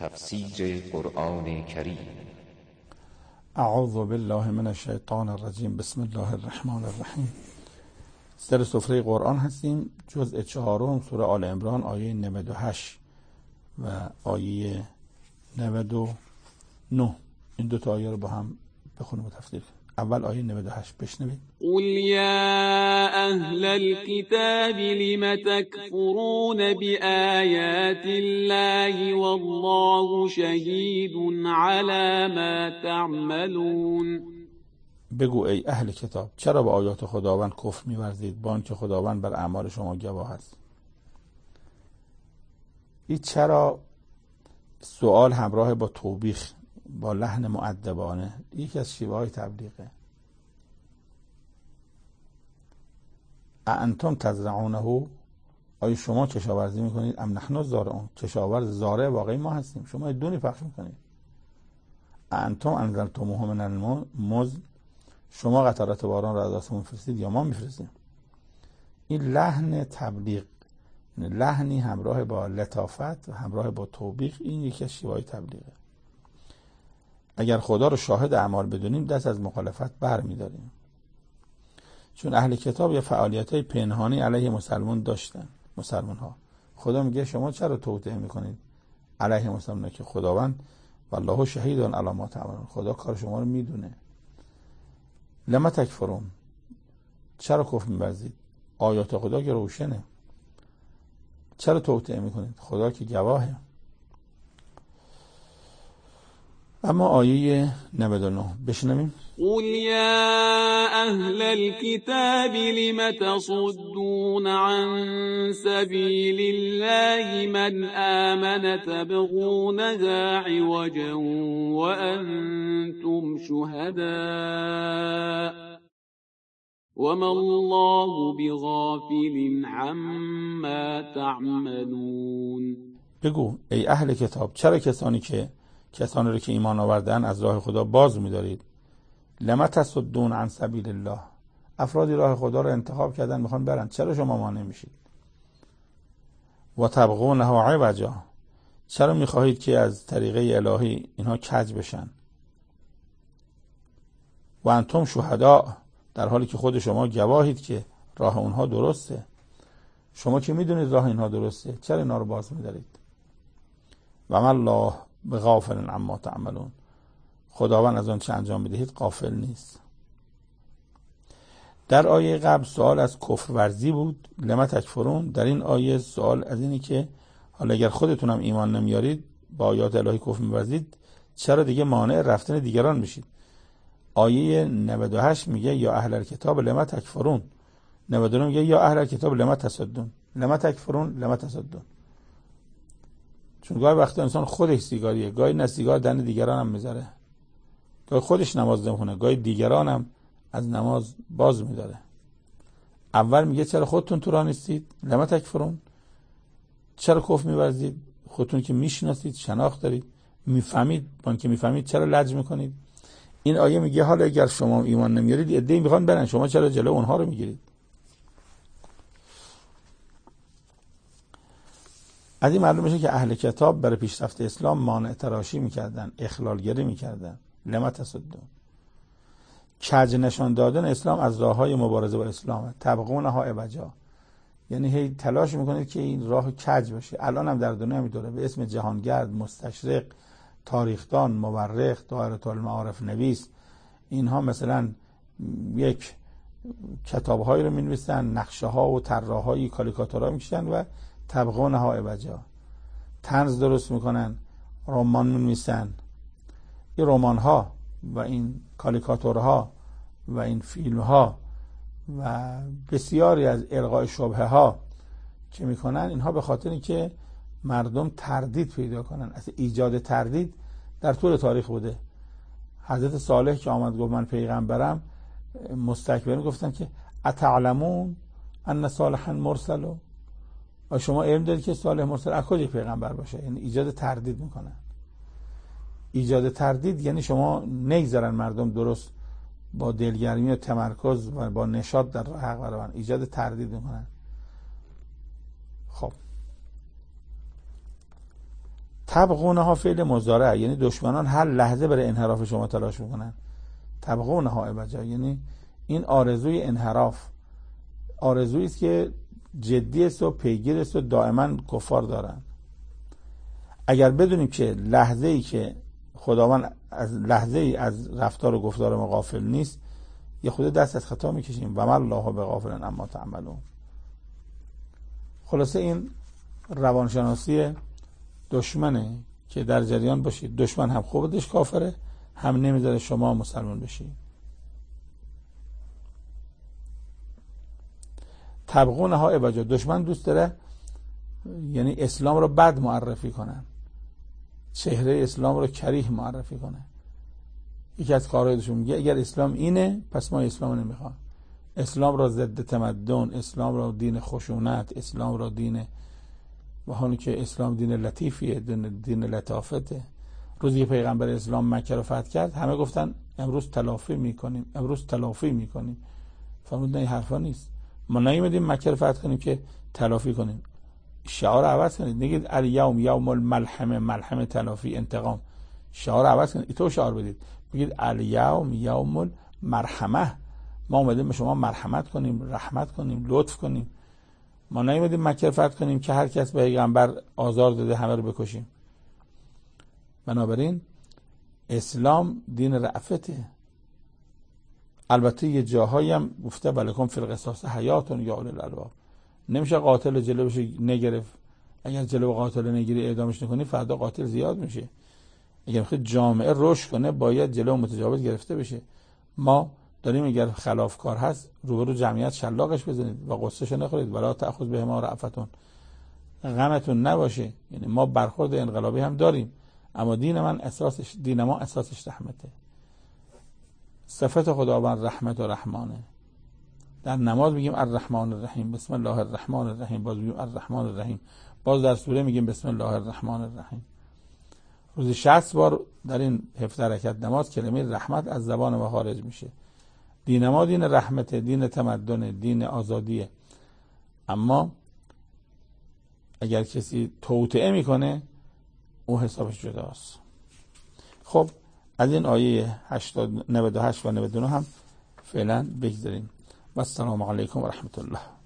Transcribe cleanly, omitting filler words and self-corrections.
تفسیر قرآن کریم. اعوذ بالله من الشیطان الرجیم. بسم الله الرحمن الرحیم. سر سفره قرآن هستیم، جزء 4 سوره آل عمران، آیه 98 و آیه 99. این دو تا آیه رو با هم بخونیم و تفسیر کنیم. اول آیه 98 بشنوید. قل یا اهل الكتاب لم تکفرون بآیات الله والله شهید علی ما تعملون. بگو ای اهل کتاب، چرا به آیات خداوند کفر می‌ورزید با آنکه خداوند بر اعمال شما گواه است؟ این چرا سوال همراه با توبیخ با لحن مؤدبانه، یکی از شیوه های تبلیغه. اانتم تزرعونه، آیا شما کشاورزی میکنید؟ ام نحن الزارعون، کشاورز زارع واقعی ما هستیم، شما دونی پخش میکنید. اانتم انزلتموه من المزن، شما قطرات باران را از آسمون میفرستید یا ما میفرستیم؟ این لحن تبلیغ، لحنی همراه با لطافت و همراه با توبیخ، این یکی از شیوه های تبلیغه. اگر خدا رو شاهد اعمال بدونیم دست از مخالفت بر می‌داریم، چون اهل کتاب یه فعالیت‌های پنهانی علیه مسلمان داشتن. مسلمان ها، خدا میگه شما چرا توطئه میکنید علیه مسلمان که خداوند والله شهید علی ما تعملون، خدا کار شما رو میدونه. لما تکفرون، چرا کفر می‌ورزید؟ آیات خدا که روشنه، چرا توطئه میکنید؟ خدا که گواهه. اما آیه 99 بشنویم. قل یا اهل الكتاب لم تصدون عن سبیل الله من آمن تبغونها عوجا وانتم شهداء وما الله بغافل عما تعملون. بگو ای اهل کتاب، چرا کسانی رو که ایمان آوردن از راه خدا باز می‌دارید؟ لما تصدون عن سبیل الله، افرادی راه خدا رو انتخاب کردن میخوان برن، چرا شما مانع میشید؟ و تبغونها عوجا، چرا میخواهید که از طریقه الهی اینها کج بشن؟ و انتم شهداء، در حالی که خود شما گواهید که راه اونها درسته. شما که میدونید راه اینها درسته، چرا اینا رو باز می‌دارید؟ و ما الله بغافل عما تعملون، خداوند از آن چه انجام میدهید غافل نیست. در آیه قبل سوال از کفر ورزی بود، لما تکفرون. در این آیه سوال از اینی که حالا اگر خودتونم ایمان نمیارید، با آیات الهی کفر می‌ورزید، چرا دیگه مانع رفتن دیگران میشید؟ آیه 98 میگه یا اهل الکتاب لما تکفرون، 99 میگه یا اهل الکتاب لما تصدون. لما تکفرون، لما تصدون. چون گاهی وقتا انسان خودش سیگاریه، گاهی نه سیگار دن دیگران هم میذاره، گاهی خودش نماز نمیخونه، گاهی دیگران هم از نماز باز میداره. اول میگه چرا خودتون تو راه نیستید؟ لما تکفرون، چرا کفر می‌ورزید؟ خودتون که میشناسید، شناخت دارید، میفهمید، با اینکه میفهمید چرا لج میکنید؟ این آیه میگه حالا اگر شما ایمان نمیارید، عده‌ای میخوان برن، شما چرا جلو اونها رو میگیرید؟ از این معلوم میشه که اهل کتاب برای پیشرفت اسلام مانع تراشی میکردن، اخلالگری میکردن. لما تصدون، کج نشان دادن اسلام از راههای مبارزه با اسلامه. تبغونها عوجا، یعنی هی تلاش میکنید که این راه کج بشه. الان هم در دنیا میدوره به اسم جهانگرد، مستشرق، تاریخدان، مورخ، دایره المعارف نویس، اینها مثلا یک کتاب‌هایی رو می‌نویسن، نقشه‌ها و طراح‌های کاریکاتورها می‌کشن و تبغونها عوجا، طنز درست میکنن، رمان می‌نویسن. این رمان‌ها و این کاریکاتورها و این فیلم‌ها و بسیاری از القاء شبهه‌ها که میکنن، اینها به خاطر اینکه مردم تردید پیدا کنن. اصلا ایجاد تردید در طول تاریخ بوده. حضرت صالح که آمد گفت من پیغمبرم، مستکبرین گفتن که اتعلمون ان صالحا مرسل، و شما علم دارید که صالح مرسل از کجا پیغمبر باشه؟ یعنی ایجاد تردید میکنن. ایجاد تردید یعنی شما نگذارن مردم درست با دلگرمی و تمرکز و با نشاط در راه حق برن، ایجاد تردید میکنن. خب تبغونها فعل مضارع، یعنی دشمنان هر لحظه برای انحراف شما تلاش میکنن. تبغونها عوجا یعنی این آرزوی انحراف، آرزویی است که جدی است و پیگیر است و دائما کفار دارن. اگر بدونیم که لحظه‌ای که خداوند از لحظه‌ای از رفتار و گفتار ما غافل نیست، یه خود دست از خطا میکشیم. و ما الله بغافل عما تعملون. خلاصه این روانشناسی دشمنه که در جریان باشید. دشمن هم خودش کافره، هم نمیذاره شما مسلمان بشید. تبغونها عوجا، دشمن دوست داره یعنی اسلام رو بد معرفی کنن، چهره اسلام رو کریه معرفی کنه. یکی از کارهایشون میگه اگر اسلام اینه پس ما اسلام رو نمیخوام. اسلام را ضد تمدن، اسلام را دین خشونت، اسلام را دین، و حالی که اسلام دین لطیفیه، دین لطافته. روزی که پیغمبر اسلام مکه رو فتح کرد همه گفتن امروز تلافی میکنیم، امروز تلافی میکنیم. فرمود نه، این حرفا نیست. ما نیومدیم مکه رو فتح کنیم که تلافی کنیم. شعار عوض کنید، نگید الیوم یوم الملحمه، ملحمه تلافی انتقام. شعار عوض کنید، تو شعار بدید، بگید الیوم یوم المرحمه، ما اومدیم به شما مرحمت کنیم، رحمت کنیم، لطف کنیم. ما نیومدیم مکه رو فتح کنیم که هر کس به پیغمبر آزار داده همه رو بکشیم. بنابراین اسلام دین رأفته. البته یه جاهایی هم گفته ولکم فی القصاص حیات یا اولی الالباب. نمیشه قاتل جلوش نگرفت. اگر جلو قاتل نگیری اعدامش نکنی فردا قاتل زیاد میشه. اگر میخواد جامعه رشد کنه باید جلو متجاوز گرفته بشه. ما داریم اگر خلافکار هست روبرو جمعیت شلاقش بزنید و قصهشو نخورید. ولا تأخذ بهما رأفتون، غمتون نباشه. یعنی ما برخورد انقلابی هم داریم، اما دین ما اساسش رحمته. صفت خداوند رحمت و رحمانه. در نماز میگیم الرحمن الرحیم، بسم الله الرحمن الرحیم، باز میگیم الرحمن الرحیم، باز در سوره میگیم بسم الله الرحمن الرحیم. روزی 60 بار در این 17 رکعت نماز کلمه رحمت از زبان ما خارج میشه. دین ما دین رحمت، دین تمدن، دین آزادیه. اما اگر کسی توطئه میکنه او حسابش جداست. خب از این آیه 98 و 99 هم فعلا بگذاریم. و السلام علیکم و رحمت الله.